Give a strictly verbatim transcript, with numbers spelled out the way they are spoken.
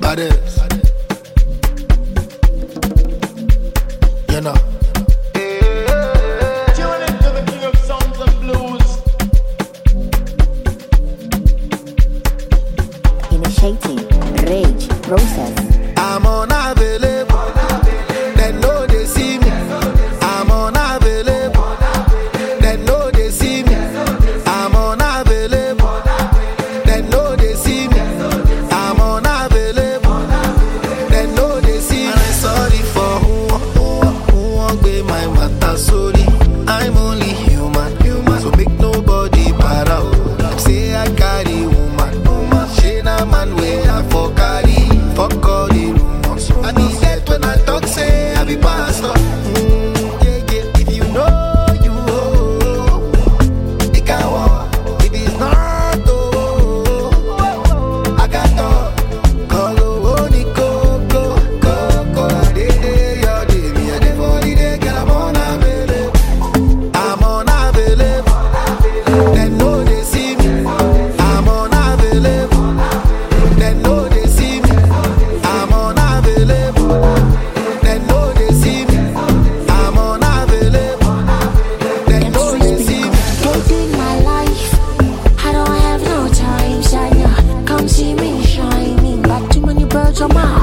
Baddest. You know. Tune into the king of sounds and blues. Initiating rage process. I'm unavailable. They know they see me. I'm unavailable. They know they see me. I'm unavailable. They know they see me. I'm unavailable. They know they see me. And I'm sorry for who, who, who won't be my matter. Sorry, I'm only human, human. So make nobody para. Them say I carry woman, woman. She na man way I for carry. Fuck all the rumors. I be dead when I talk, say I be pastor. Mm, yeah, yeah. If you know, you know. It can walk. If it's not, oh, I got to call oh, the coco, coco. They, they, your day, me, I dey for the day, girl, I'm unavailable. I'm unavailable. They know they see me. I'm unavailable. They know they see me. I'm unavailable. They know they see me. I'm unavailable. They know they see me. Dating my life, I don't have no time, Shania. Come see me shining, but too many birds on my